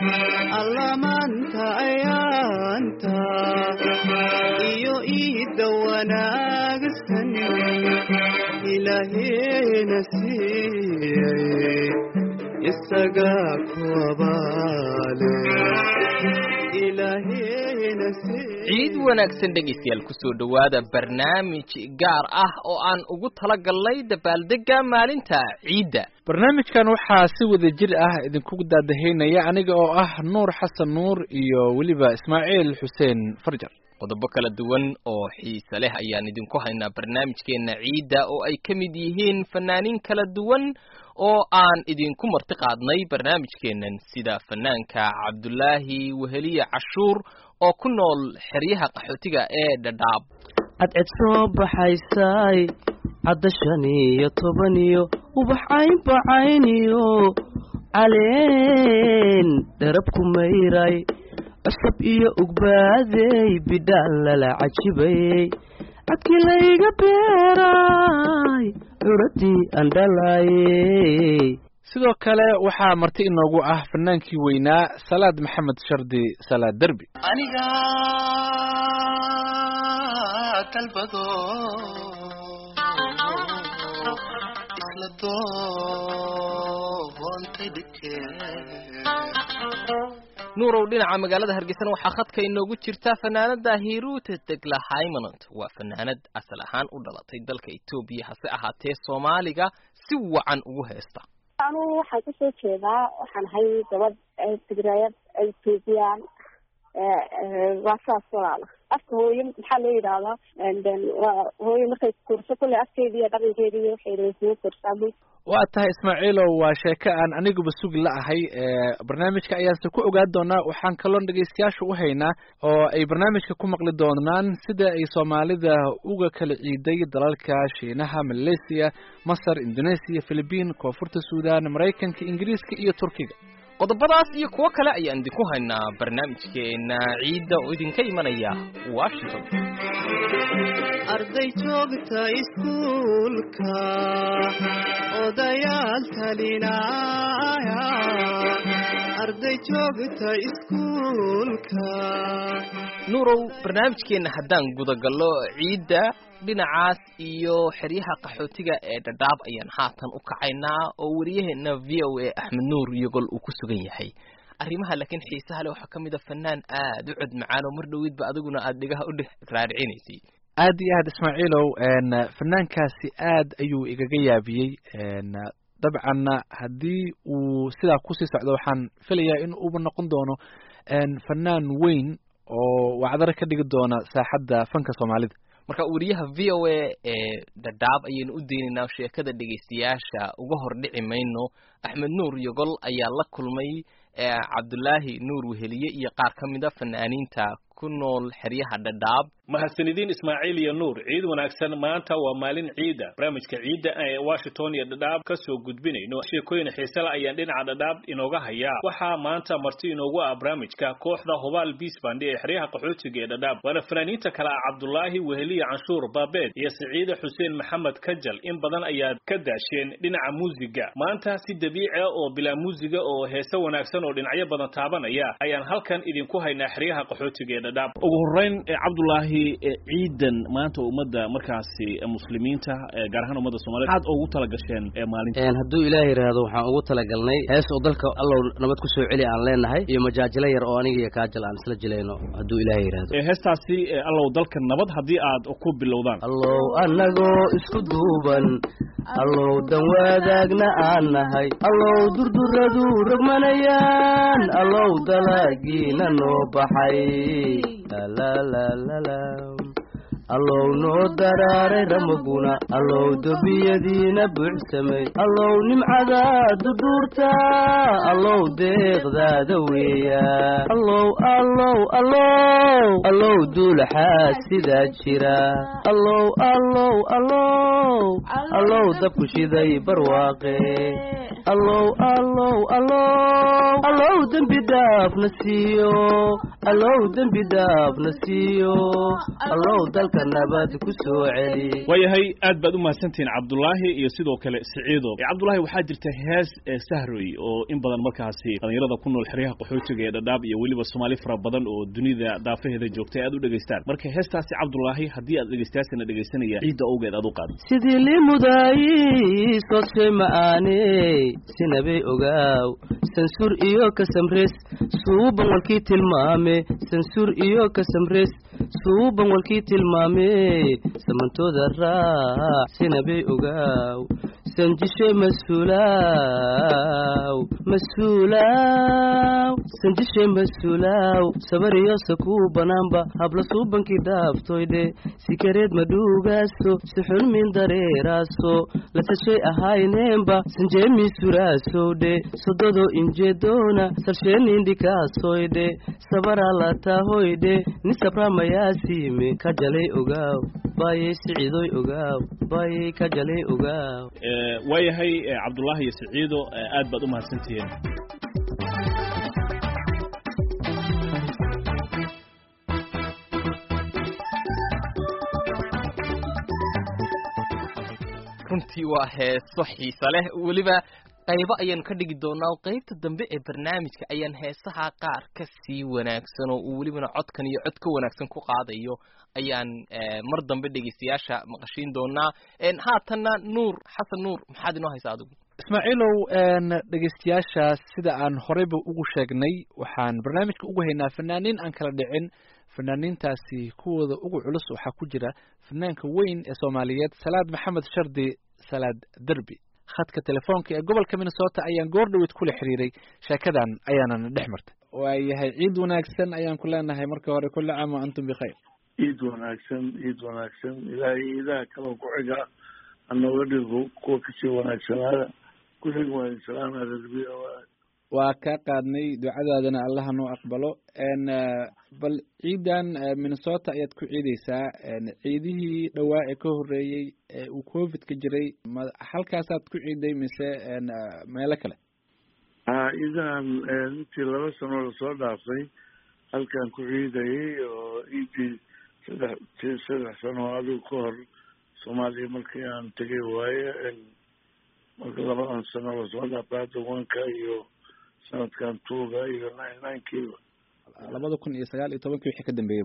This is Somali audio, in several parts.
allamanta ayaanta iyo iida wanaagsan ilaahayna siiyey isaga ku abaale ilaahayna siiyey ciid wanaagsan dhegeystayaal ku soo dhawaada barnaamij gaar ah oo aan ugu talagalnay dabaaldega maalinta ciidda. barnaamijkan waxaa si wada jir ah idinku daadaheynaya aniga oo ah Nuur Xasan Nuur iyo waliba Ismaaciil Xuseen Farjar. qodobo kala duwan oo xiiso leh ayaan idinku haynaa barnaamijkeena ciidda oo ay ka mid yihiin fanaaniin kala duwan oo aan idinku marti qaadnay barnaamijkeenan sida fanaanka Cabdullaahi Weheliye Cashuur oo ku nool xeryaha qaxootiga ee Dhadhaab. cadced soo baxaysay cadda 15 ubax cayn bacayniyo caleen darabku mayray asab iyo ugbaadey bidaan lala cajibay cadkii layga beeray curadii andhalaayey. sidoo kale waxaa marti inoogu ah fanaankii weynaa Salaad Maxamed Shardi Salaad Derbi. aniga talbado isla doontay nuurow dhinaca magaalada Hargeysa waxaa khadka inoogu jirta fanaanada Hiruute Degla Haymanot. waa fanaanad asal ahaan u dhalatay dalka Itoobiya hase ahaatee Soomaaliga si wacan ugu heesta. anu waxaan ka soo jeedaa waxaan ahay gabadh Tigraayad Itoobiyaan waa saas walaal afka hooyo maxaa loo yiraahdaa hooyo markay kurso kule afkeedii iyo dhaqankeedii iyo waxay reesay kursaamay. waa tahay Ismaaciilow waa sheeko aan aniguba sugi la ahay barnaamijka ayaan ku ogaan doonaa. waxaan kaloo dhageystayaasha u haynaa oo ay barnaamijka ku maqli doonaan sida ay Soomaalida uga kala ciiday dalalka Shiinaha, Malaysia, Masar, Indonesia, Philippines, Koonfurta Suudaan, Mareykanka, Ingiriiska iyo Turkiga. qodobadaas iyo kuwa kale ayaan idinku haynaa barnaamijkeena ciidda oo idinka imanaya Washington. arday joogta iskuulka odayaal talinaya arday joogta iskuulka. nuurow barnaamijkeena haddaan gudagallo ciidda dhinacaas iyo xeryaha qaxootiga ee Dhadhaab ayaan haatan u kacaynaa oo wariyaheena VOA Axmed Nuur Yogol uu ku sugan yahay. arrimaha laakiin xiisaha leh waxaa ka mid ah fanaan aad u cod macaan oo mar dhawidba adiguna aad dhigaha u raaricinaysay. aad iyo aad Ismaaciilow fanaankaasi aad ayuu igaga yaabiyey. dabcan haddii uu sidaa ku sii socdo waxaan filayaa in uu noqon doono fanaan weyn oo wacdar ka dhigi doona saaxadda fanka Soomaalida. marka wariyaha VOA ee Dhadhaab ayaynu u deenaynaa sheekada dhageystayaasha uga hor dhici mayno. Axmed Nuur Yogol ayaa la kulmay Cabdullaahi Nuur Weheliye iyo qaar ka mid ah fanaaniinta ku nool xeryaha Dhadhaab. mahadsanidin Ismaaciil iyo Nuur. ciid wanaagsan. maanta waa maalin ciida. barnaamijka ciidda ee Washington iyo Dhadhaab ka soo gudbinayno sheekooyin xiiso leh ayaan dhinaca Dhadhaab inooga hayaa. waxaa maanta marti inoogu ah barnaamijka kooxda Hubaal Peace Band ee xeryaha qaxootiga ee Dhadhaab. waana fanaaniinta kale ah Cabdullaahi Weheliye Canshuur Baabeed iyo Saciide Xuseen Maxamed Kajal. in badan ayaad ka daasheen dhinaca muusiga. maanta si dabiici ah oo bilaa muusiga oo heeso wanaagsan oo dhinacyo badan taabanaya ayaan halkan idinku haynaa xeryaha qaxootiga ee Dhadhaab. ugu horeyn Cabdullaahi ciidan maanta ummadda markaasi muslimiinta gaar ahaan ummadda Soomaaliyeed aad ugu tala gasheen maalinta. hadduu Ilaahay yiraahdo waxaan ugu talagalnay hees oo dalka Allow nabad ku soo celi aan leenahay iyo majaajilo yar oo aniga iyo Kaajal aan isla jilayno hadduu Ilaahay yiraahdo. heestaasi Allow dalka nabad haddii aad ku bilowdaan. Allow anagoo isku duuban Allow dan wadaagna aan nahay Allow durduradu rogmanayaan Allow dalagiina noo baxay la la la la Allow noo daraaray ramaguna Allow dobiyadiina buuxsamay Allow nimcada durdurta Allow deeqdaada weeya Allow Allow Allow Allow duulaxaa sidaa jira Allow Allow Allow Allow dabku shiday barwaaqe Allow Allow Allow Allow dambi dhaaf na siiyo Allow dambi dhaaf na siiyo Allow dal dalka nabad ku soo celi waayahay aad baad u mahadsantihiin cabdulaahi iyo sidoo kale siciido cabdulaahi waxaa jirta hees sahroy oo in badan markaasi dhalinyarada ku nool xeryaha qaxootiga ee dhadhaab iyo weliba soomaali fara badan oo dunida daafaheeda joogtay aad u dhegaystaan marka heestaasi cabdulaahi haddii aad dhegaystaasina dhegaysanaya ciidda awgeed aad u qaad sidii limudayi sooshe ma'aane sinabay ogaaw sansur iyo kasamres suuban walkii tilmaame sansur iyo kasamres suuban walkii tilmaame samantooda raac sinabay ogaaw sanjishe masuulaaw sanjishe masuulaaw sabariyo sakuu banaanba habla suubankii dhaaftoydhe sikareed madhuugaaso sixun min dareeraaso lasashay ahayneenba sanjeemi suraasowdhe sododo injeedoona sarsheenindhikaasoydhe sabaraa lataahoydhe ni sabra mayaasiime ka jalay ogaaw baayay siciidoy ogaaw baayay ka jalay ogaaw waayahay cabdulaahi iyo siciido aad baad u mahadsantihiin runtii waa heeso xiisa leh weliba qaybo ayaanu ka dhigi doonaa qaybta dambe ee barnaamijka ayaan heesaha qaar ka sii wanaagsan oo uu welibana codkan iyo cod ka wanaagsan ku qaadayo ayaan mar dambe dhegeystayaasha maqashiin doonaa haatanna nuur xasan nuur maxaad inoo haysaa adigu ismaaciilow dhegeystayaasha sida aan horeyba ugu sheegnay waxaan barnaamijka ugu haynaa fanaaniin aan kala dhicin fanaaniintaasi kuwooda ugu culus waxaa ku jira fanaanka weyn ee soomaaliyeed salaad maxamed shardi salaad derbi khadka telefoonka ee gobolka minnesota ayaan goor dhaweyd kula xiriiray sheekadan ayaanana dhex martay waayahay ciid wanaagsan ayaan ku leenahay marka hore kulli caam wa antum bikhayr ciid wanaagsan ilaahay iidaha kaloo ku xiga anooga dhigo kuwa kasii wanaagsanaada ku xig waan salaama rabbiya waa kaa qaadnay ducadaadana allaha noo aqbalo bal ciidan minnesota ayaad ku ciideysaa ciidihii dhawaa ee ka horeeyey ee uu covid ka jiray halkaasaad ku ciiday mise meelo kale ciidahan intii 2 sano lasoo dhaafay halkaan ku ciidayay oo ciidii saddex sano adigu ka hor soomaaliya markii aan tegay waaye marka 2 sano lasoo dhaafay hadda 1ka iyo sanadkan 2ga iyo 9kiiba 2019 wixii ka dambeeyay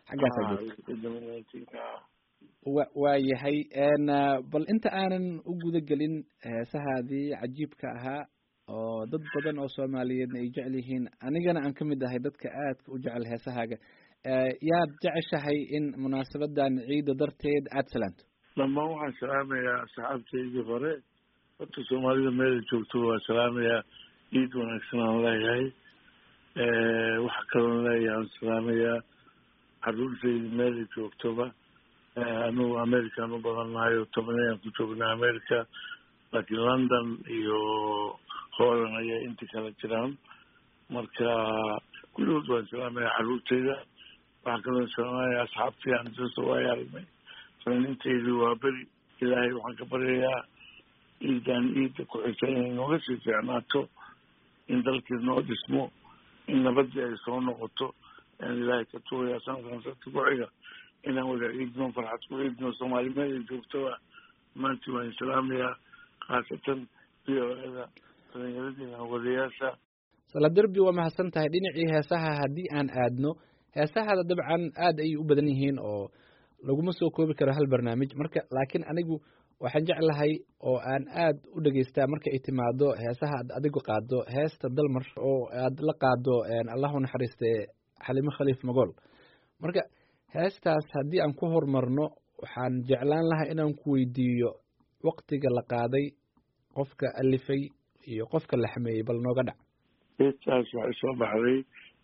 xaggaas waa yahay bal inta aanan u guda gelin heesahaadii cajiibka ahaa oo dad badan oo Soomaaliyeedna ay jecel yihiin anigana aan kamid ahay dadka aadka u jecel heesahaaga yaad jeceshahay in munaasabadan ciida darteed aad salaanto dhammaan waxaan salaamayaa asxaabtaydii hore horta Soomaalida meel joogto waa salaamayaa ciid wanaagsan aan leeyahay waxa kaloo leeyahay aan salaamayaa carruurtayda meel joogtoba anugu American u badanayo 10 ku joognaa America laakiin London iyo Holland ayaa inta kala jiraan marka kulligood waan salaamayaa carruurtayda waxa kaloo salaamayaa asxaabtii aan soo waayarnay fanaaniintaydu waa beri ilaahay waxaan ka baryayaa ciidan ciida ku xigta inay nooga sii fiicnaato in dalkii noo dhismo in nabadii ay soo noqoto aan ilaahay ka tuugaya sanadkan sabti ku xiga inaan wada ciidno farxad ku ciidno Soomaali meel joogtoba maanta waan salaamayaa khaasatan VOAda dhalinyaradiina wadayaasha Salaad Derbi waa mahadsan tahay dhinacii heesaha haddii aan aadno heesahada dabcan aad ay u badan yihiin oo laguma soo koobi karo hal barnaamij marka laakiin anigu waxaan jeclahay oo aan aad u dhageystaa marka ay timaado heesaha aad adigu qaado heesta dalmar oo aad la qaado Allahu naxariistay Xalimo Khaliif Magool marka heestaas haddii aan ku hormarno waxaan jeclaan lahaa inaan ku weydiiyo waqtiga la qaaday qofka alifay iyo qofka la xameeyay bal nooga dhac heestaas waxay soo baxday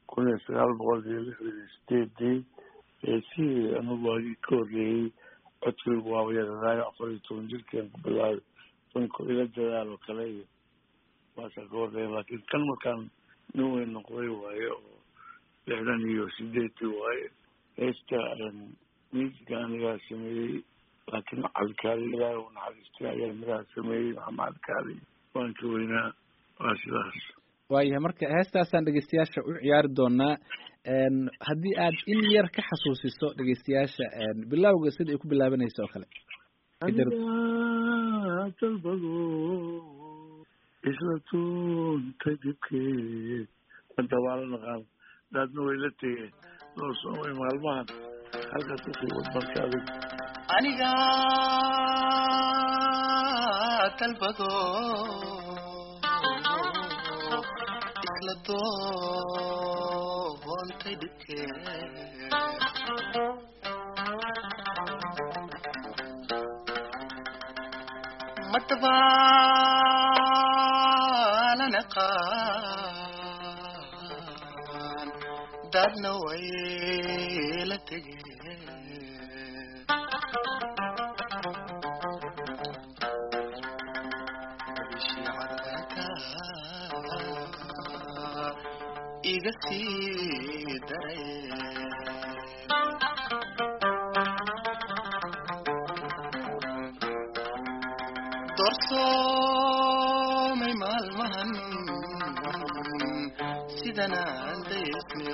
1968 si anigu waagii ka horreeyey codkaygu waaba yaraayo 14 jirkaan ku bilaabay danko ila dadaalo kale iyo waasaa ka horreeya laakiin kan markaan nin weyn noqday waaye oo 68 waaye heesta miisiga anigaa sameeyey laakiin cabdikaali ilaahay u naxariistay ayaa midaha sameeyey maxamed cabdikaali waan ka weynaa waa sidaas waayahay marka heestaasaan dhegeystayaasha u ciyaari doonaa haddii aad in yar ka xasuusiso dhegeystayaasha bilowga sida ay ku bilaabanayso oo kale anigaa dalbado isla tuunta dibkeed hadda waa la naqaan daadna way la tegeen loo soomay maalmahan halkaas kasii wad marka adig aniga dalbado isla doontay dhibkeed matbaalan aqaan dadna way la tegeen iga sii daray doorsoomay maalmahan sidan aan daysne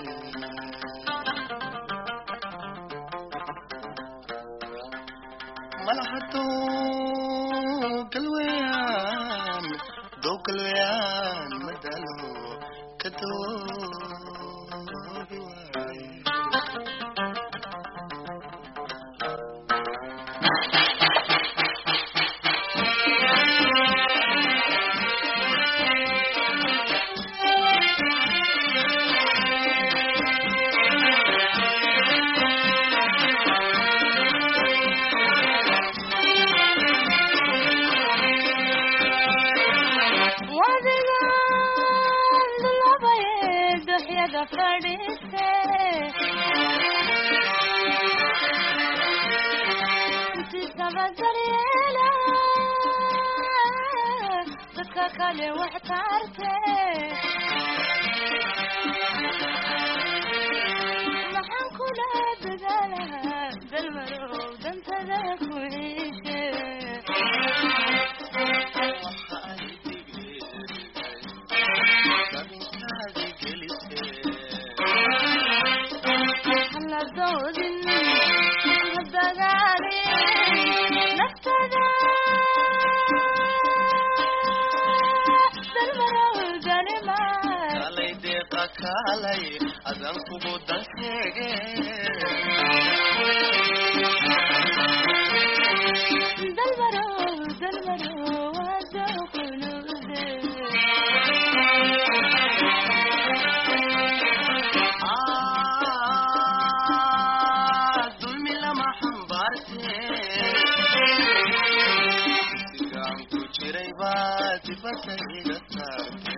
malahadoo galweyaan dow galweyaan madalo ka doobi waaye kale wax taarte maxaan kula dadaalaha dalmarow dantada ku heshe hala doodin hadagaali naftada kalay adan kugu danseege dalmaro wado kunude dulmi lama xambaarte sigaan ku jiray baa dibadda iga saarte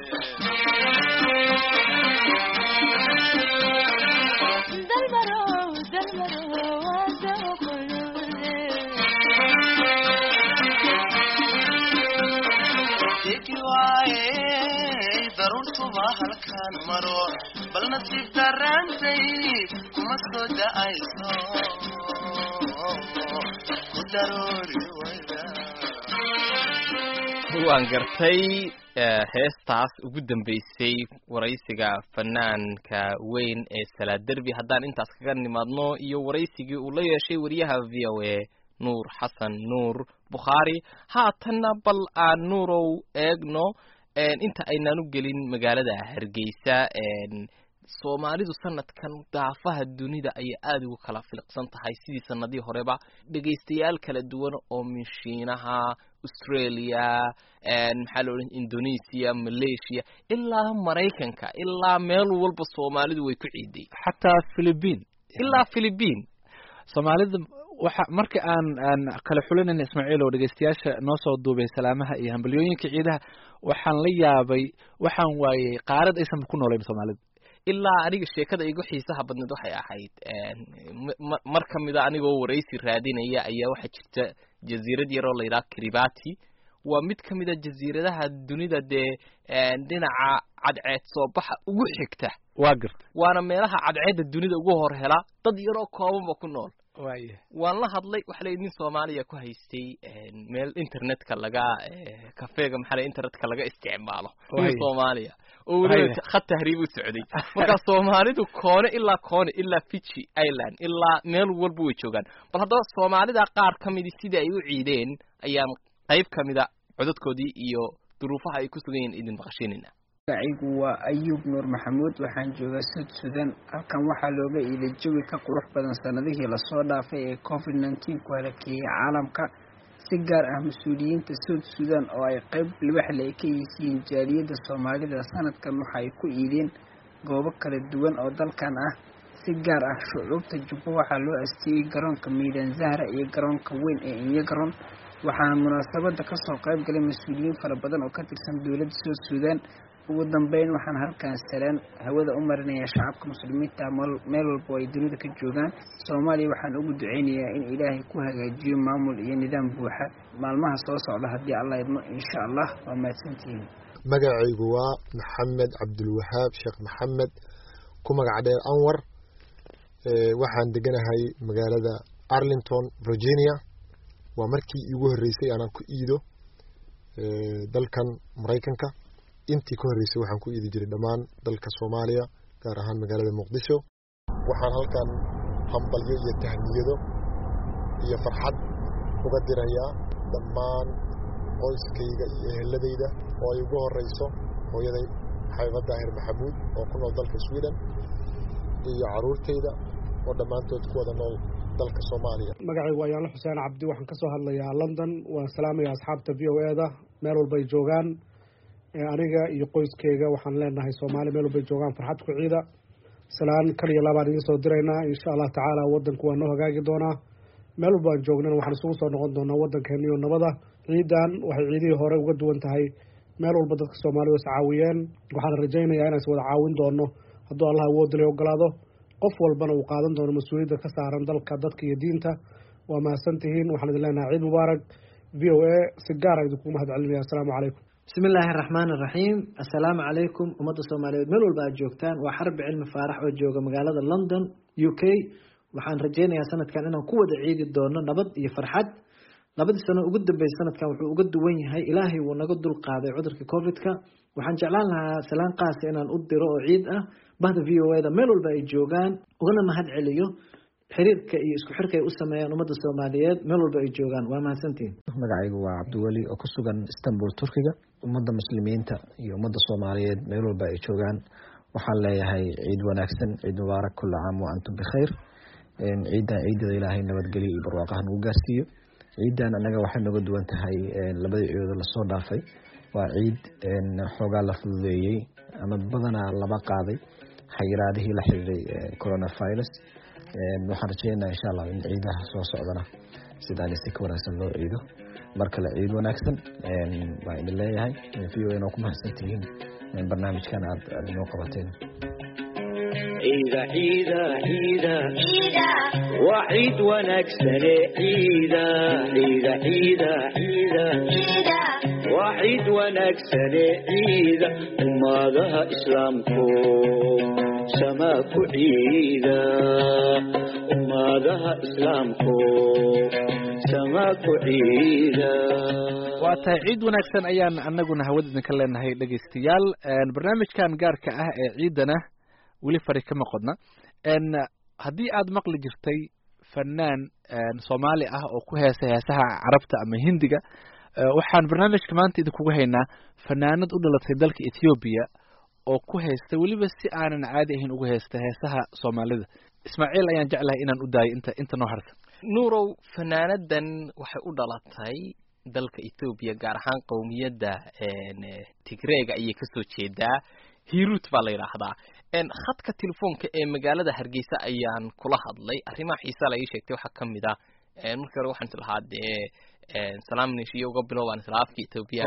daruntuba halkaan maro bal nasiib darantay kuma soo da'ayso ku daroori wayda waan gartay heestaas ugu dambeysay waraysiga fanaanka weyn ee Salaad Derbi haddaan intaas kaga nimaadno iyo waraysigii uu la yeeshay wariyaha VOA Nuur Xasan Nuur Bukhari haatanna bal aan Nuurow eegno inta aynaan u gelin magaalada Hargeysa Soomaalidu sanadkan daafaha dunida ay aad ugu kala filqsan tahay sidii sanadii horeba dhageystayaal kala duwan oo Shiinaha Australia maxaa loo yiraahdaa Indonesia Malaysia ilaa Mareykanka ilaa meel walba Soomaalidu way ku ciiday xataa Philippines Soomaalida waxa marka aan kala xulinayna Ismaaciil oo dhageystayaasha noo soo duubay salaamaha iyo hambaliyooyinka ciidaha waxaan la yaabay waxaan waayay qaarad aysan ku noolayn Soomaalida ilaa aniga sheekada igu xiisaha badneed waxay ahayd mar kamida anigoo waraysi raadinaya ayaa waxa jirta jasiirad yar oo la yiraahdo Kiribati waa mid kamida jasiiradaha dunida dhinaca cadceed soo baxa ugu xigta waa garta waana meelaha cadceedda dunida ugu hor hela dad yar oo kooban ku nool waan la hadlay waxa la idin Soomaaliya ku haystay meel internetka laga kafeega maxaa internetka laga isticmaalo Soomaaliya oo weliba khad tahriib u socday marka Soomaalidu koone ilaa Fiji Island ilaa meel walba way joogaan bal haddaba Soomaalida qaar kamid sida ay u ciideen ayaan qayb kamida codadkoodii iyo duruufaha ay ku sugan yihiin idin maqashiinina magaciigu waa Ayuub Nuur Maxamuud waxaan joogaa Suudaan halkan waxaa looga iilay jawi ka qurux badan sanadihii la soo dhaafay ee COVID-19 ku halkeeyay caalamka si gaar ah mas'uuliyiinta Suudaan oo ay qayb libax leh ka yihiin jaaliyadda Soomaalida sanadkan waxa ay ku iideen goobo kala duwan oo dalkan ah si gaar ah shucuubta Jubba waxaa loo asteeyay garoonka Meedan Zahra iyo garoonka weyn ee Inyagaroon waxaan munaasabada ka soo qayb galay mas'uuliyiin fara badan oo ka tirsan dawladda Suudaan ugu dambeyn waxaan halkaan salaan hawada u marinayaa shacabka muslimiinta meel walba ay dunida ka joogaan Soomaaliya waxaan ugu duceynayaa in Ilaahay ku hagaajiyo maamul iyo nidaam buuxa maalmaha soo socda haddii Allah idmo insha Allah waa mahadsantihiin magacaygu waa Maxamed Cabdul Wahaab Sheekh Maxamed ku magac dheer Anwar waxaan deganahay magaalada Arlington Virginia waa markii ugu horeysay aan ku iido dalkan Mareykanka intii ka horeysay waxaan ku iidi jiray dhamaan dalka Soomaaliya gaar ahaan magaalada Muqdisho waxaan halkan hambalyo iyo tahniyado iyo farxad uga dirayaa dhamaan qoyskayga iyo eheladayda oo ay ugu horeyso hooyaday Xaybad Daahir Maxamuud oo ku nool dalka Sweden iyo caruurtayda oo dhamaantood ku wada nool dalka Soomaaliya magacaygu waa Yaalo Xuseen Cabdi waxaan ka soo hadlayaa London waan salaamayaa asxaabta VOA-da meel walba ay joogaan aniga iyo qoyskeyga waxaan leenahay Soomaali meel walba joogaan farxad ku ciida salaan kaliya labaan idin soo diraynaa insha Allah tacaala wadanku waa noo hagaagi doonaa meel walba aan joognana waxaan isugu soo noqon doonaa wadankeena iyo nabada ciidan waxay ciidihii hore uga duwan tahay meel walba dadka Soomaalidu is caawiyeen waxaan rajaynayaa inaan is wada caawin doono hadduu Allah awood leh ogolaado qof walbana uu qaadan doono mas'uuliyadda ka saaran dalka dadka iyo diinta waa mahadsantihiin waxaan idin leenahay ciid mubaarak VOA si gaar ah idinku mahadcelinayaa assalaamu calaykum بسم الله الرحمن الرحيم السلام عليكم أمد الصومالية ملو الباجوكتان وحرب علم فارح وجوغا مقالة لندن UK وحان رجينا يا سنة كان إنه قوة عيد الدورنا نبض يفرحد نبض السنة وقد بيسنة كان وقد وين هاي إلهي ونقد القاضي عذر كوفيد كا وحان جعلنا سلام قاسي إن نقد رو عيد بعد فيو هذا ملو الباجوغان وقلنا ما هاد عليو xiriirka iyo isku xirka ay u sameeyaan ummadda Soomaaliyeed meel walba ay joogaan waa mahadsantiin magacaygu waa Cabdiwali oo ku sugan Istanbul Turkiga ummadda muslimiinta iyo ummadda Soomaaliyeed meel walba ay joogaan waxaan leeyahay ciid wanaagsan ciid mubaarak kullu caam wa antum bikhair ciidda Ilaahay nabadgeliyo iyo barwaaqo ugu gaarsiiyo ciidan anaga waxay nooga duwan tahay labada ciidood la soo dhaafay waa ciid xoogaa la fududeeyay ama badanaa laba qaaday xayiraadihii la xiriiray coronavirus waxaan rajeynayaa insha Allah in ciidaha soo socdana sidaan si ka wanaagsan loo ciido marka la ciid wanaagsan baa idin leeyahay VOA inoo ku mahadsantihiin barnaamijkan aad inoo qabateen عيدا عيدا عيدا عيدا وعيد ونكسر عيدا عيدا عيدا عيدا عيدا وعيد ونكسر عيدا وماذا إسلامكم سماك عيدا وماذا إسلامكم سماك عيدا waata ciid wanaagsan ayaan anaguna hawadina ka leenahay dhageystayaal barnaamijkan gaarka ah ee ciidana weli fari kama qodna haddii aad maqli jirtay fanaan Soomaali ah oo ku heesaha carabta ama hindiga waxaan barnaamijka maanta idinku haynaa fanaanad u dhalatay dalka Ethiopia oo ku heesta waliba si aanan caadi ahayn ugu heesta heesaha Soomaalida Ismaaciil ayaan jeclahay inaan u daayo inta noo harta nuurow fanaanadan waxay u dhalatay dalka Ethiopia gaar ahaan qowmiyadda Tigreega ayay ka soo jeedaa Hirut baa la yiraahdaa khadka telefoonka ee magaalada Hargeysa ayaan kula hadlay arrimaha xiiso la ii sheegtay waxa kamid ah markii hore waxaan islahaadee salaam nishiyo uga bilowaan islaafki Ethiopia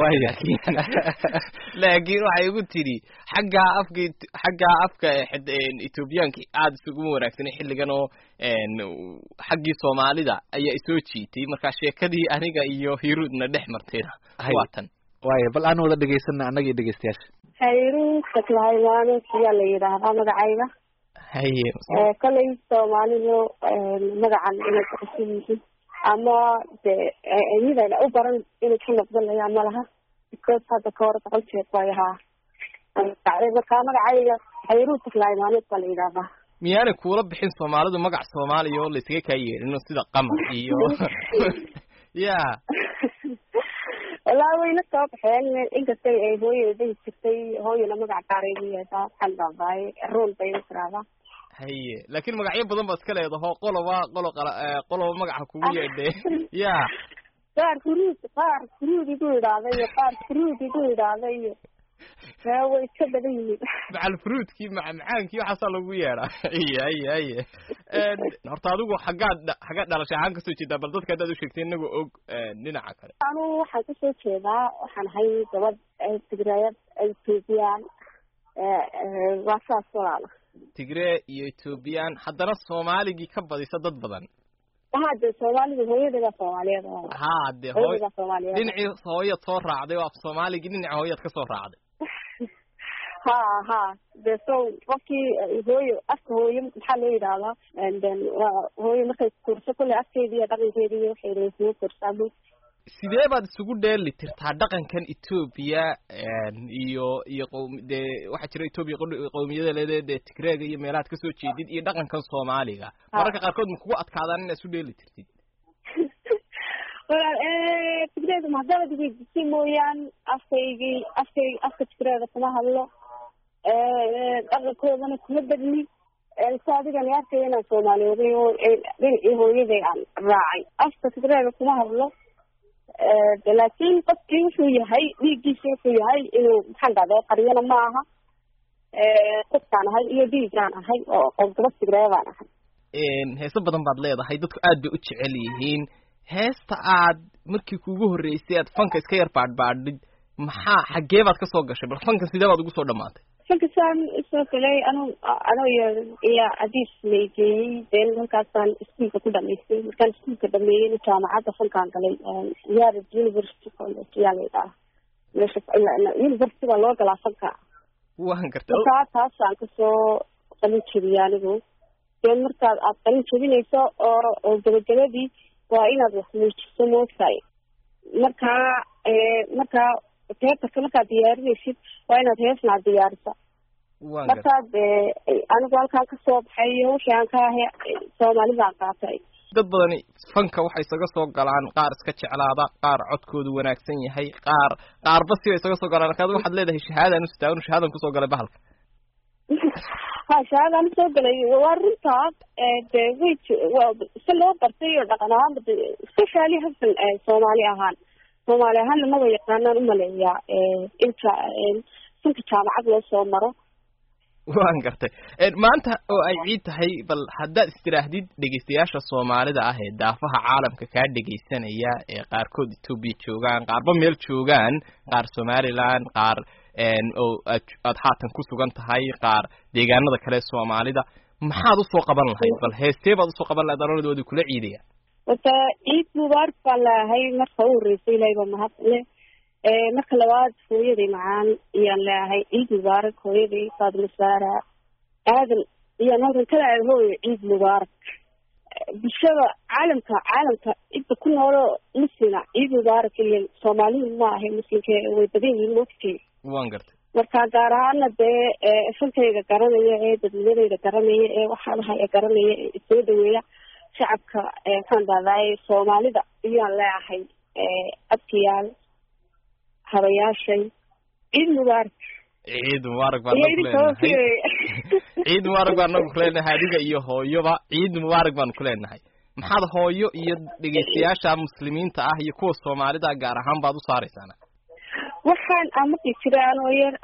laakiin waxay ugu tiri xagga afka Ethiopianki aad isugu wanaagsan xilligan oo xaggii Soomaalida ayaa soo jiitay marka sheekadii aniga iyo Hirudna dhex martayna waatan waaye bal aan wada dhageysana anaga iyo dhageystayaasha Hirud taklaaymaano siya la yiraahdaa magacayga haye kolay Soomaalidu magacan inay ku xisbiyihiin ama ayida u baran inay ku noqdaan malaha because hadda ka hor boqolkiiba waa markaa magacayga xayruud islaamaaneed baa la yidhaahdaa. miyaanay kuula bixin soomaalidu magac soomaaliya oo laysaga kaa yeedhino sida qamar iyo ya walaa wayna soo baxeen inkastay ay hooyada dahi jirtay hooyana magac gaaraygu yeedaa waxaan dhaabaaye rool bay u tiraahdaa. haye laakiin magacyo badan baad iska leedaho qoloba magaca kugu yeedhe ya qaar furuud igu idhaahday iyo qaar furuud igu idhaahday iyo way iska badan yihiin macal fruudkii macmacaankii waxaasaa lagu yeedhaa haye horta adigu xaggaa dhalashay ahaan kasoo jeedaa bal dadka haddaad u sheegtay inagoo og dhinaca kale. anu waxaan kasoo jeedaa waxaan ahay gabadh tigrayad ethoobiyan waa saas walaala. tigree iyo ethoobiyan haddana soomaaligii ka badisa dad badan. hade soomaalida hooyadayda soomaaliyeed hade dhinacii hooyad soo raacday oo af soomaaligii dhinaca hooyad ka soo raacday. ha de so qofkii hooyo afka hooyo maxaa loo yidhaahdaa hooyo markay kurso kulle afkeedi iyo dhaqankeedi iyo waxay isugu kursaa. sidee baad isugu dheeli tirtaa dhaqankan Ethiopia iyo dee waxaa jira Ethiopia qowmiyada leedahay dee Tigreega iyo meelaha ka soo jeedid iyo dhaqankan Soomaaliga mararka qaarkood ma kugu adkaadaan inaad isu dheeli tirtid? Tigreega ma hadaba digsi mooyaan afka Tigreega kuma hadlo dhaqankoodana kuma badni saadigan arkayna Soomaaliyeed oo dhinacii hooyaday aan raacay afka Tigreega kuma hadlo. laakiin qofkii wuxuu yahay dhiiggiisa wuxuu yahay inuu maxaan dhahdaa qaryana ma aha qofkaan ahay iyo dhiigaan ahay oo gabadh Tigreebaan ahay. heeso badan baad leedahay dadku aad bay u jecel yihiin heesta aad markii kuugu horreysay aad fanka iska yar baadhbaadhid xaggee baad ka soo gashay bal fankan sidee baad ugu soo dhamaatay? fankasaan isoo galay anoo iyo adiis laygeeyey deen halkaasaan iskuulka ku dhamaystay markaan iskuulka dhameeyeyna jaamacadda fankaan galay Yared University College yaa la yidhaha meesha university baa loo galaa fanka. waan gartay markaa taasaan kasoo qalin jebiyey anigu deen markaad aad qalin jebinayso oo gabagabadii waa inaad wax muujiso moogtahay markaa teatarka markaad diyaarinaysid waa inaad heesna diyaarisa. markaad anigu halkaan kasoo baxay wixii aan ka ahay Soomaalidaan qaatay. dad badani fanka waxay isaga soo galaan qaar iska jeclaada qaar codkoodu wanaagsan yahay qaarba si isaga soo galaan markaad waxaad leedahay shahaadaan u sitaa shahaadan kusoo galay bahalka. shahaadaan soo galay waa runtaa dee si loo bartay oo dhaqan ahaan especially hasan Soomaali ahaan maba yaqaanaan umaleeyaa inta fanka jaamacad loo soo maro. waan gartay maanta oo ay ciid tahay bal haddaad istiraahdid dhegeystayaasha Soomaalida ah ee daafaha caalamka kaa dhegeysanaya ee qaarkood Ethiopia joogaan qaarba meel joogaan qaar Somaliland qaar oo aad haatan ku sugan tahay qaar deegaanada kale Soomaalida maxaad u soo qaban lahayd bal heestee baad u soo qaban lahayd nolodooda kula ciidaya? wata ciid mubaarak baan leeyahay marka u horeysay Ilaahay mahad leh marka labaad hooyaday macaan iyaan leeyahay ciid mubaarak hooyaday Faadimo Saara aadan iyo halkan kala hooyo ciid mubaarak bulshada caalamka inta ku nool muslimiina ciid mubaarak iyo Soomaalidu ma aha muslimka way badan yihiin waqti. waan gartay marka gaar ahaan dee fankayga garanaya dadweynaha garanaya waxaa lahay garanaya soo dhaweeya shacabka kan dadaaye Soomaalida iyaan leeyahay abkiyaal habayaashay ciid mubaarak. ciid mubaarak baan ku leenahay adiga iyo hooyoba ciid mubaarak baan ku leenahay. maxaad hooyo iyo dhegeystayaasha muslimiinta ah iyo kuwa Soomaalida gaar ahaan baad u saaraysaana? waxaan amaqi jiray anoo yar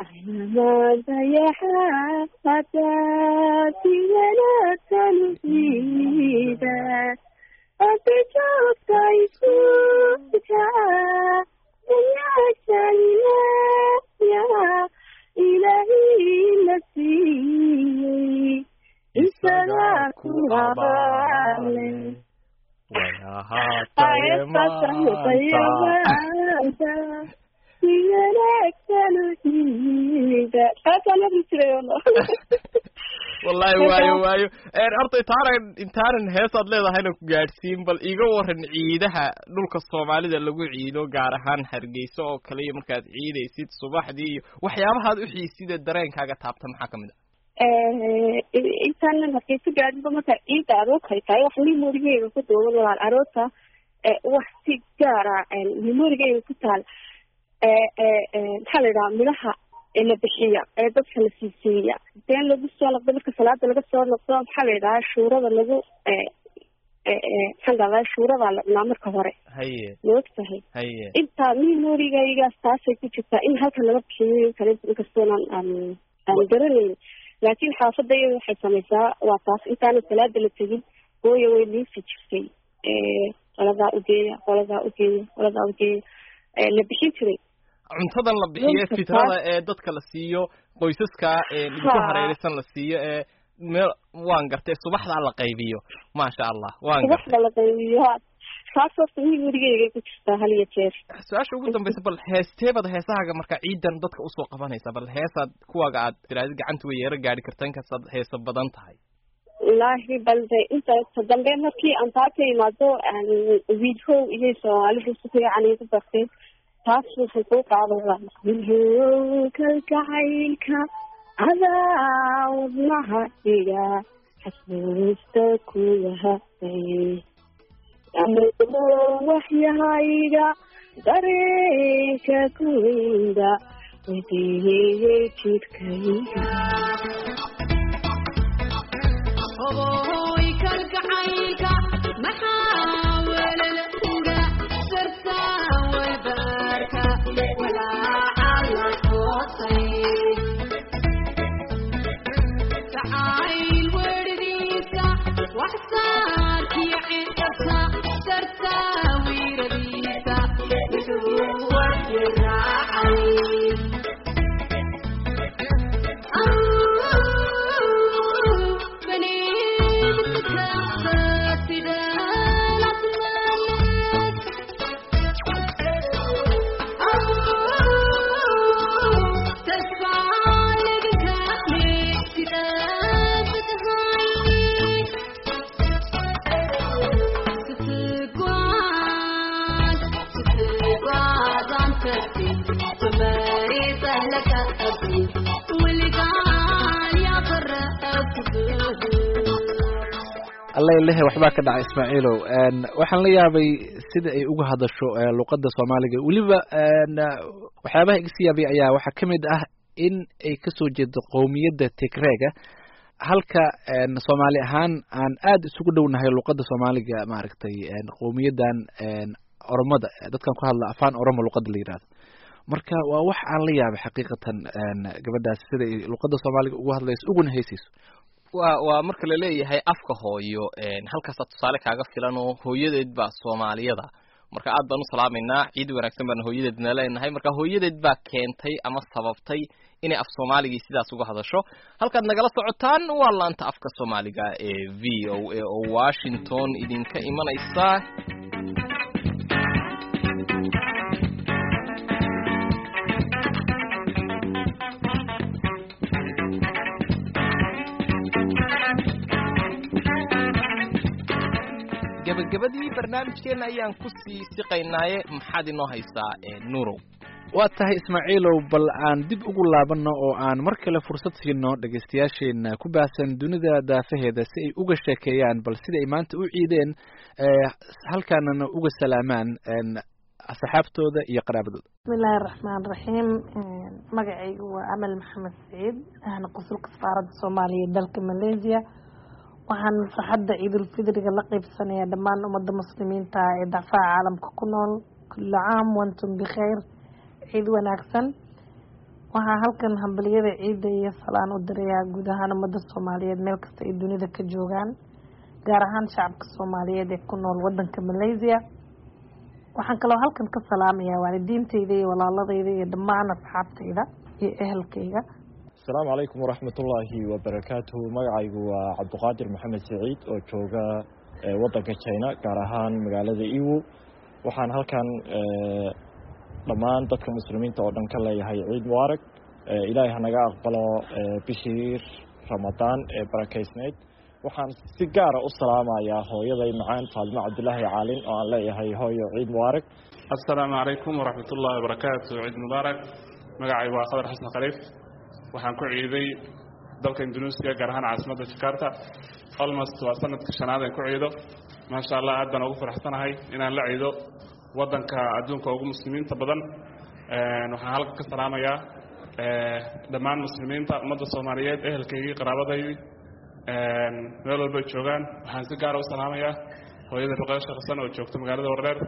wallahi waayo horta intaanan heesaad leedahayna ku gaadhsiin bal iiga waran ciidaha dhulka soomaalida lagu ciido gaar ahaan Hargeysa oo kale iyo markaad ciidaysid subaxdii iyo waxyaabahaad u xiisida dareenkaaga taabta maxaa kamid intaan Hargeysa gaadhinba marka ciida aroorkay tahay wax memory-geyga ku dooban walaal aroorta wax si gaar ah memory-geyga ku taal maxaa la yidhaha midhaha la bixiya dadka la siisiiya deen lagu soo noqdo marka salaada laga soo noqdo maxaa la yidhaha shuurada lagu maxaa shuurada la cunaa marka hore maogtahay inta memory-gaygaas taasay ku jirtaa in halkan laga bixiyo kale inkastoonan aan garanayn laakiin xaafadda iyada waxay samaysaa waa taas intaana salaada la tegin hooya way liifi jirtay qoladaa ugeeya la bixin jiray cuntadan la bixiyo fitrada ee dadka la siiyo qoysaska ku hareeraysan la siiyo meel waan gartay subaxda la qaybiyo maasha Allah waan gartay subaxda la qaybiyo taasoo memory-geyga ku jirtaa hal iyo jeer su-aasha ugu dambaysa bal heesteebad heesahaaga marka ciidan dadka usoo qabanaysa bal heesaad kuwaaga aad tiraahdo gacanta way yeero gaari karta inkastaad heesa badan tahay wallaahi balde inta dambe markii aan taaka imaado wiilhow iyo soomaalidu si fiican igu bartay taas waxay kuu qaadayaan wiilhow kalgacaylka adaa wadnaha iga xasuusta ku yahay waxyahayga dareenka kuweyda wadiiyey jidhkayga kalgacaylka maxaa welala uga sartaa walbaarka walaaca la qoosay jacayl werdiisa wax saarkiyo cinkasa sartaa wiiradiisa wuxuu wasiraacay الله يلهي waxbaa ka dhacay Ismaaciilow waxaan la yaabay sida ay uga hadasho luqadda Soomaaliga waliba waxyaabaha iga siyaabay ayaa waxa kamid ah in ay ka soo jeedo qowmiyadda Tigreega halka Soomaali ahaan aan aad isugu dhownahay luqadda Soomaaliga maaragtay qowmiyadan Oromada dadkan ku hadla afaan Oromo luqadda la yiraahdo marka waa wax aan la yaabay xaqiiqatan gabadhaas sida ay luqadda Soomaaliga ugu hadlayso uguna heesayso waa marka la leeyahay afka hooyo halkaas tusaale kaaga filan oo hooyadeed baa Soomaaliyada marka aad baan u salaameynaa ciid wanaagsan baan hooyadeedna leenahay marka hooyadeed baa keentay ama sababtay inay af Soomaaliga sidaas uga hadasho halkaad nagala socotaan waa laanta afka Soomaaliga ee VOA oo Washington idinka imanaysa gabagabadii barnaamijkeena ayaan ku sii siqaynaaye maxaad inoo haysaa Nuurow waa tahay Ismaaciilow bal aan dib ugu laabano oo aan mar kale fursad siino dhageystayaasheena ku baahsan dunida daafaheeda si ay uga sheekeeyaan bal sida ay maanta u ciideen halkaanana uga salaamaan asxaabtooda iyo qaraabadooda bismillaahi raxmaani raxiim magacaygu waa Amal Maxamed Saciid ahna qofka safaaradda Soomaaliya dalka Malaysia waxaan farxadda ciidul fidriga la qaybsanayaa dhammaan ummadda muslimiinta ee daafaha caalamka ku nool kullu caam wa antum bikhair ciid wanaagsan waxaa halkan hambaliyada ciida iyo salaan u dirayaa guud ahaan ummadda Soomaaliyeed meel kasta ay dunida ka joogaan gaar ahaan shacabka Soomaaliyeed ee ku nool wadanka Malaysia waxaan kaloo halkan ka salaamayaa waalidiintayda iyo walaaladayda iyo dhammaan asxaabtayda iyo ehelkayga السلام عليكم ورحمة الله وبركاته مقعي وعبد القادر محمد سعيد وجوغا وطنك تشاينا كارهان مقالة إيو وحان هالكان لمان دادك المسلمين تودن كلا يهي عيد مبارك إلهي هنقا أقبلو بشير ramadaan ee barakeysnayd waxaan si gaara u salaamayaa hooyaday macaan Faadimo Cabdulaahi Caalin oo aan leeyahay hooyo ciid mubaarak. Assalaamu calaykum waraxmatullaahi wabarakaatu. ciid mubaarak. magacaygu waa Khadar Xasan Khaliif. waxaan ku ciiday dalka Indonesia gaar ahaan caasimadda Jakarta. almost waa sanadka shanaad aan ku ciido. maasha Allah aad baan ugu faraxsanahay inaan la ciido wadanka adduunka ugu muslimiinta badan. waxaan halka ka salaamayaa dhammaan muslimiinta ummadda Soomaaliyeed ehelkaygii qaraabadaydii meel walba joogaan. waxaan si gaar ah u salaamayaa hooyada Ruqaysh Xasan oo joogta magaalada Wareer,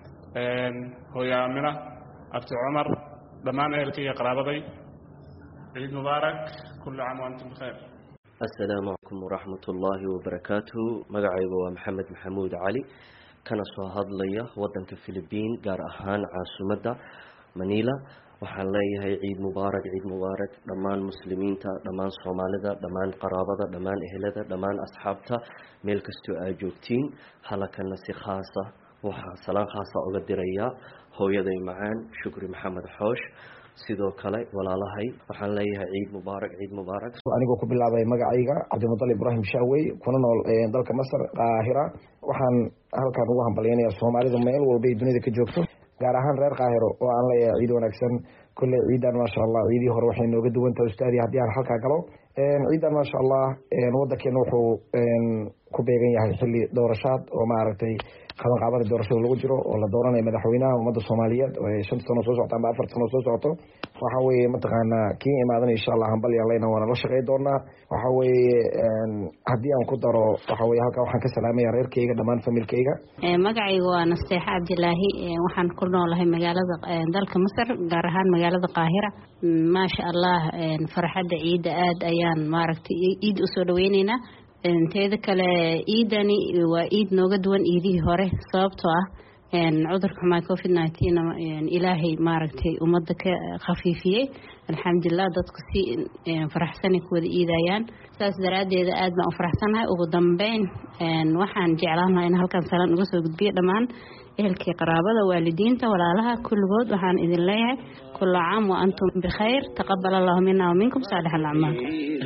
hooyo Amina Abdi Cumar, dhammaan ehelkayga qaraabaday. ciid mubaarak, kullu caam wa antum bikhair. السلام عليكم ورحمة الله وبركاته. مقعيبه محمد محمود علي كان صهاد ليا ودنك الفلبين قار أهان عاصمة منيلا. waxaan leeyahay ciid mubaarak dhammaan muslimiinta, dhammaan Soomaalida, dhammaan qaraabada, dhammaan ehelada, dhammaan asxaabta meel kastoo aad joogtiin. halakana si khaas ah waxaan salaan khaas ah uga dirayaa hooyaday macaan Shukri Maxamed Xoosh. sidoo kale walaalahay waxaan leeyahay ciid mubaarak. anigoo ku bilaabay magacayga Cabdimudallib Ibrahim Shaawey kuna nool dalka Masar Qaahira. waxaan halkaan ugu hambaleynayaa Soomaalida meel walba ay dunida ka joogto, gaar ahaan reer Qaahiro oo aan leeyahay ciid wanaagsan. kulle ciidan ma sha Allah ciidii hore waxay nooga duwan tahay ustaadi haddii aan halkaa galo. ciidan ma sha Allah wadankeena wuxuu ku beegan yahay xilli doorashaad oo maaragtay qabanqaabada doorashada lagu jiro oo la dooranayo madaxweynaha ummadda Soomaaliyeed oo 5 sano soo socota ama 4 sano soo socoto. waxa weeye mataqaana kii imaadan insha Allah hambali Allahna waana la shaqeey doonaa. waxa weeye haddii aan ku daro waxa weeye halka waxaan ka salaamayaa reerkayga dhammaan familkayga. magacaygu waa Nasteexa Cabdilaahi. waxaan ku noolahay magaalada dalka Masar gaar ahaan magaalada Qaahira. ma sha Allah farxadda ciida aad ayaan maaragtay ciid u soo dhaweynaynaa. teeda kale ciidani waa ciid nooga duwan ciidihii hore sababtoo ah cudurka COVID-19 ilaahay maaragtay ummadda ka khafiifiyey. alxamdulillah dadku si faraxsan ku wada ciidayaan. saas daraadeed aad baan u faraxsanahay. ugu dambeyn waxaan jeclaan lahaa in halkan salaan uga soo gudbiyo dhammaan ehelkii qaraabada, waalidiinta, walaalaha kulligood. waxaan idin leeyahay kullu caam wa antum bikhair. taqabbal Allahu minna wa minkum saalih al-a'maal.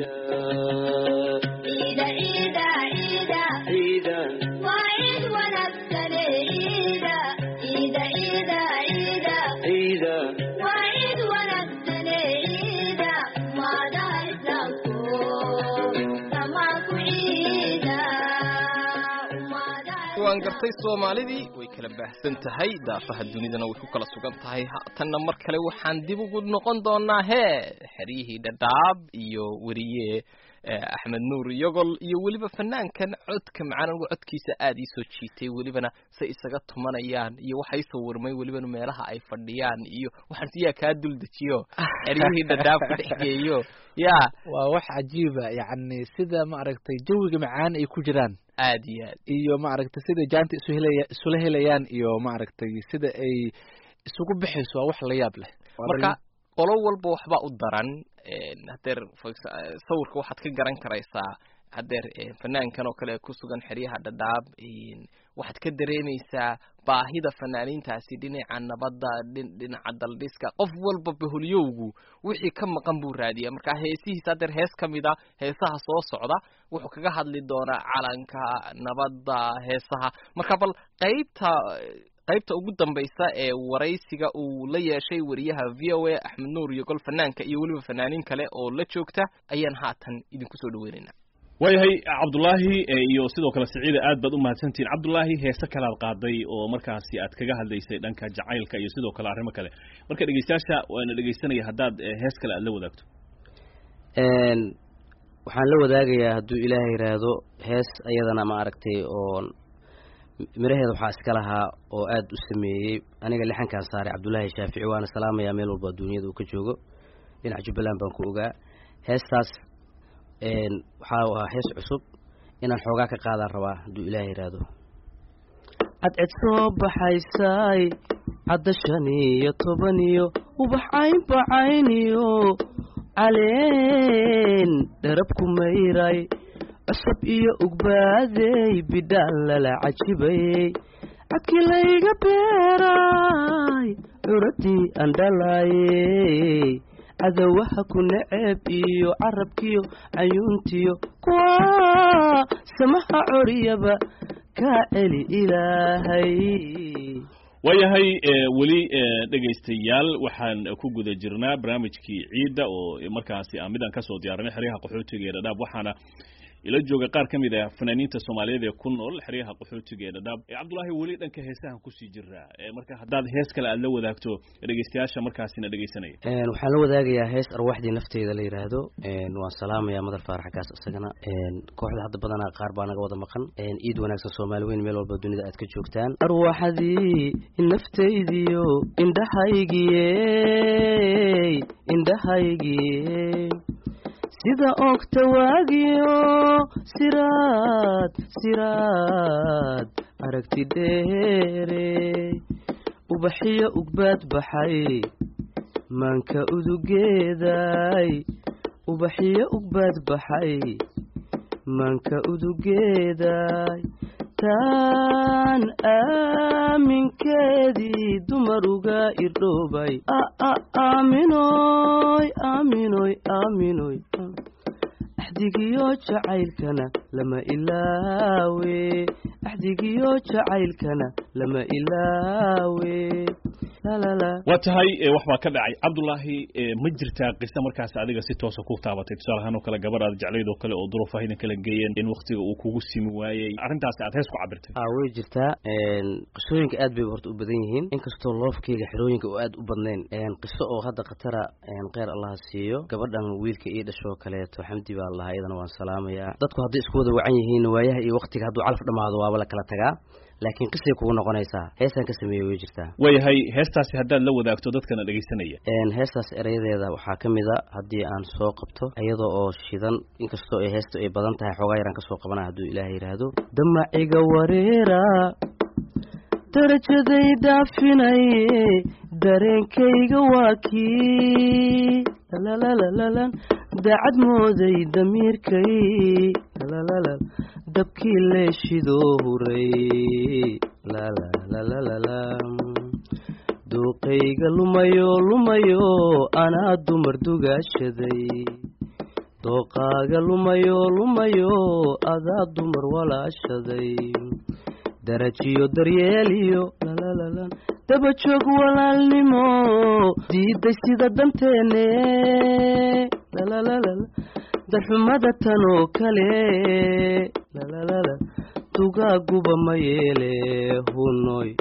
waan gartay Soomaalidii way kala baahsan tahay, daafaha dunidana way ku kala sugan tahay. tanna mar kale waxaan dib ugu noqon doonaa xeriyihii Dhadhaab iyo wariye Axmed Nuur Yogol iyo waliba fanaankan codka macaan oo codkiisa aad ii soo jiitay, walibana say isaga tumanayaan iyo waxay soo warmay walibana meelaha ay fadhiyaan iyo waxaan siyaa ka dul dajiyo xeriyihii Dhadhaab ka dhexgeeyo. waa wax cajiib ah, yani sida ma aragtay jawiga macaan ay ku jiraan aad iyo ma aragtay sida jaanta isula helayaan iyo ma aragtay sida ay isugu bixayso wax la yaab leh. marka qolo walba waxba u daran. hadeer sawirka waxaad ka garan karaysaa hadeer fanaankan oo kale ku sugan xeryaha Dhadhaab. waxaad ka dareemaysaa baahida fanaaniintaasi dhinaca nabadda, dhinaca daldhiska. qof walba bahulyowgu wixii ka maqan buu raadiyaa. marka heesihiisa hadeer hees ka mid a heesaha soo socda wuxuu kaga hadli doonaa calanka, nabadda, heesaha. marka bal qaybta ugu dambaysa ee waraysiga uu la yeeshay wariyaha VOA Axmed Nuur Yogol fanaanka iyo waliba fanaaniin kale oo la joogta ayaan haatan idinku soo dhaweynaynaa. waayahay Cabdullaahi iyo sidoo kale Saciida aad baad u mahadsantiin. Cabdullaahi heesa kale aad qaaday oo markaasi aad kaga hadlaysay dhanka jacaylka iyo sidoo kale arrimo kale. marka dhageystayaasha waana dhageysanaya haddaad hees kale aad la wadaagto. waxaan la wadaagayaa hadduu Ilaahay yiraahdo hees ayadana ma aragtay oo miraheeda waxaa iska lahaa oo aad u sameeyey aniga lixankaan saaray Cabdullaahi Shaafici. waana salaamayaa meel walba dunyada uu ka joogo. dhinaca Jubbaland baan ku ogaa. heestaas waxaa hees cusub inaan xoogaa ka qaadan rabaa hadduu Ilaahay yiraahdo. cadced soo baxaysay cadda 15 ubax caynbacayniyo caleen dharabku mayray cusub iyo ugbaadey bidhaan lala cajibayey cadkii layga beeray curadii aan dhalaayey cadowaha ku neceb iyo carabkiyo cayuuntiyo kuwa samaha coriyaba kaa celi ilaahay. waayahay weli dhegaystayaal waxaan ku guda jirnaa barnaamijkii ciidda oo markaasi aan midaan kasoo diyaarinay xeryaha qaxootiga ee dhadhaab waxaana ila jooga qaar ka mid ah fanaaniinta Soomaaliyeed ee ku nool xeryaha qaxootiga ee dhadhaab. Cabdullaahi weli dhanka heesahan ku sii jiraa marka haddaad hees kale aad la wadaagto dhegaystayaasha markaasina dhegaysanaya. waxaan la wadaagayaa hees arwaaxdii nafteeda la yiraahdo waan salaamayaa madal faarax kaas isagana kooxda hadda badanaa qaar baa naga wada maqan ciid wanaagsan Soomaali weyn meel walba dunida aad ka joogtaan. arwaaxdii nafteydiyo indhahaygii sida ogta waagiyo siraad aragti dheere ubaxiyo ugbaad baxay maanka udugeeday ubaxiyo ugbaad baxay maanka udugeeday taan aaminkeedii dumaruga irdhoobay aaminoy axdigiyo jacaylkana lama ilaawe waa tahay wax baa ka dhacay Cabdullaahi ma jirtaa qiso markaas adiga si toos ah ku taabatay tusaale ahaan oo kale gabar aad jeclayd oo kale oo duruufaha idin kala geeyeen in waqtiga uu kugu simi waayay arrintaas aad hees ku cabirtay way jirtaa qisooyinka aad bay horta u badan yihiin inkastoo loofkeyga xirooyinka oo aad u badnayn qiso oo hadda qatara qeyr Allah siiyo gabadhan wiilka ii dhasho kaleeto xamdi baa Allah iyadana waan salaamayaa dadku hadday isku wada wacan yihiin waayaha iyo waqtiga hadduu calaf dhamaado waaba la kala tagaa laakiin qisay kugu noqonaysaa heestan ka sameeyay way jirtaa. waayahay heestaasi haddaad la wadaagto dadkana dhegaysanaya. heestaas erayadeeda waxaa ka mid a haddii aan soo qabto iyadoo oo shidan inkastoo ay heestu ay badan tahay xoogaa yaraan ka soo qabana hadduu ilaahay yidhaahdo. damaciga wareera darajaday dhaafinaye dareenkayga waa kii daacad mooday damiirkay dabkii leeshidoo huray duuqayga lumayo anaa dumar dugaashaday dooqaaga lumayo adaa dumar walaashaday darajiyo daryeeliyo dabajoog walaalnimo diiday sida danteene darxumada tanoo kale dugaaguba ma yeele hunoy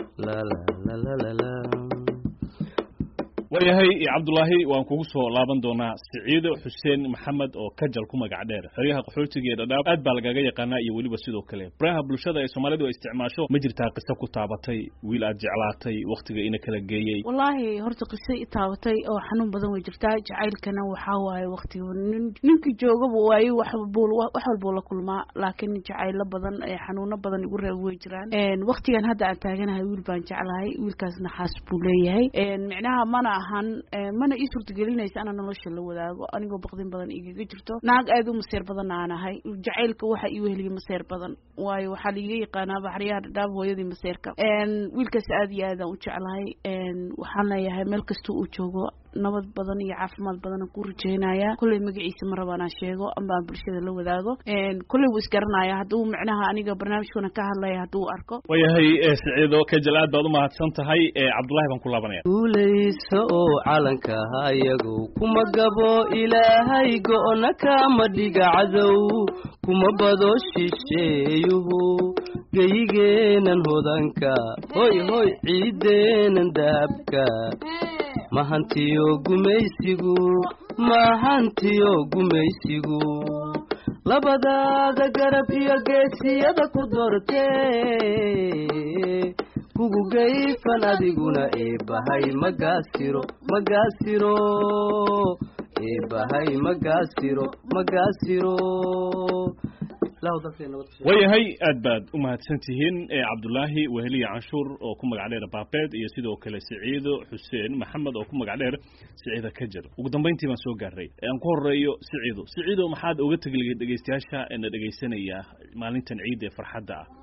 waayahay Cabdullaahi waan kugu soo laaban doonaa Siciido Xuseen Maxamed oo Kajal ku magac dheer xeryaha qaxootiga ee dhadhaab aad baa lagaga yaqaanaa iyo weliba sidoo kale baraha bulshada ee Soomaalidu ay isticmaasho ma jirtaa qiso ku taabatay wiil aad jeclaatay waqtiga ina kala geeyay. wallaahi horta qiso i taabatay oo xanuun badan way jirtaa jacaylkana waxaa waaye waqtiga ninkii joogaba waaye wax walba la kulmaa laakiin jacaylo badan ee xanuuno badan igu reeb way jiraan. waqtigan hadda aan taaganahay wiil baan jeclahay wiilkaasna xaas buu leeyahay micnaha mana ii suurtagelinaysa ana nolosha la wadaago anigoo baqdin badan igaga jirto naag aad u maseer badan aan ahay jacaylka waxa ii weheliya maseer badan waayo waxaa liiga yaqaanaa baxriyaha dhadhaab hooyadii maseerka wiilkaas aad iyo aad aan u jeclahay waxaan leeyahay meel kasta uu joogo nabad badan iyo caafimaad badan ku rajeynaya kulay magaciisa ma rabaan aan sheego ama aan bulshada la wadaago kulay wuu isgaranaya hadduu micnaha aniga barnaamijkuna ka hadlaya hadduu arko. waayahay Siciido Kajal aad baad u mahadsan tahay Cabdullaahi baan ku laabanaya. guulayso oo calanka hayagu kuma gabo ilaahay go'na kama dhiga cadow kuma bado shisheeyuhu geyigeenan hodanka hoy ciideenan daabka mahantiyo gumaysigu labadaada garab iyo geesiyada ku doortee kugu geyfan adiguna eebahay magaasiro waayahay aad baad u mahadsantihiin Cabdullaahi weheliya canshuur oo ku magac dheer Baabeed iyo sidoo kale Siciido Xuseen Maxamed oo ku magac dheer Siciida Kajal. ugu dambeyntii baan soo gaaray aan ku horeeyo Siciido maxaad uga tagligay dhageystayaasha ee dhageysanaya maalintan ciid ee farxadda ah.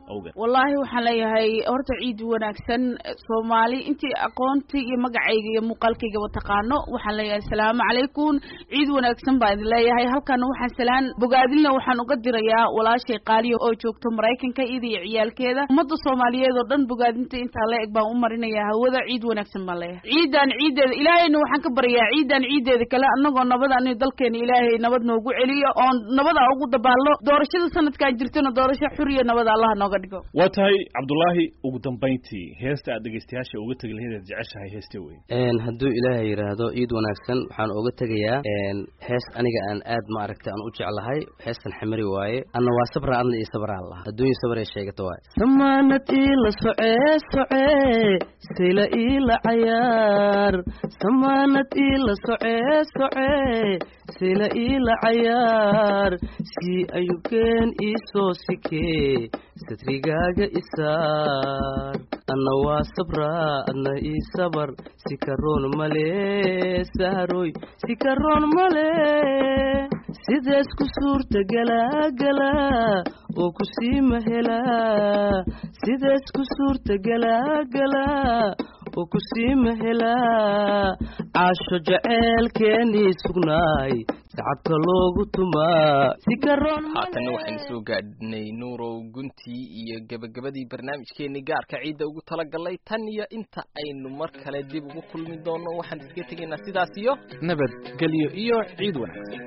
awgeed wallaahi waxaan leeyahay horta ciid wanaagsan Soomaali intii aqoontii iyo magacayga iyo muuqaalkayga taqaano waxaan leeyahay assalaamu calaykum ciid wanaagsan baan leeyahay halkan waxaan salaan bogaadilna waxaan uga dirayaa walaashay qaaliyo oo joogto Mareykanka iyo ciyaalkeeda ummadda Soomaaliyeed oo dhan bogaadinta inta la eg baan u marinayaa hawada ciid wanaagsan baan leeyahay ciidan ciideeda ilaahayna waxaan ka baryaa ciidan ciideeda kale annagoo nabada aniga dalkeena ilaahay nabad noogu celiyo oo nabada ugu dabaalno doorashada sanadkan jirtana doorasho xuriyo nabada Allah nooga dhigo waa tahay Cabdullaahi ugu dambeyntii heesta aad dhageystayaasha uga tagi lahayd jeceshahay heesta weyn hadduu ilaahay yiraahdo ciid wanaagsan waxaan uga tagayaa hees aniga aan aad ma aragtay aan u jeclahay heestan xamari waaye anna waa sabra adna iyo sabra Allah hadduu sabra sheegato waaye samaanati la socee sila ila cayaar samaanati la socee sila ila cayaar si ayukeen isoo sikee satrigaaga isaar anna waa sabra adna ii sabar sikaroon male sahroy sikaroon male sidaas ku suurta galaa oo ku sii mahelaa sidaas ku suurta galaa oo ku sii mahelaa caasho jaceelkeenii sugnaay sacabka loogu tumaa sikaroon haatan waxaan soo gaadhnay nuurow guntii iyo gabagabadii barnaamijkeennii gaarka ciidda ugu talagalay tan iyo inta aynu mar kale dib ugu kulmi doono waxaan iska tegaynaa sidaas iyo nabadgelyo iyo ciid wanaagsan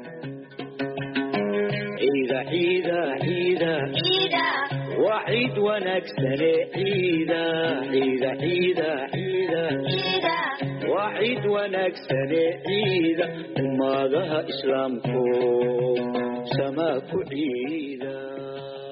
عيدا وعيد ونكسر عيدا وعيد ونكسر عيدا وما ذا إسلامكم سماك عيدا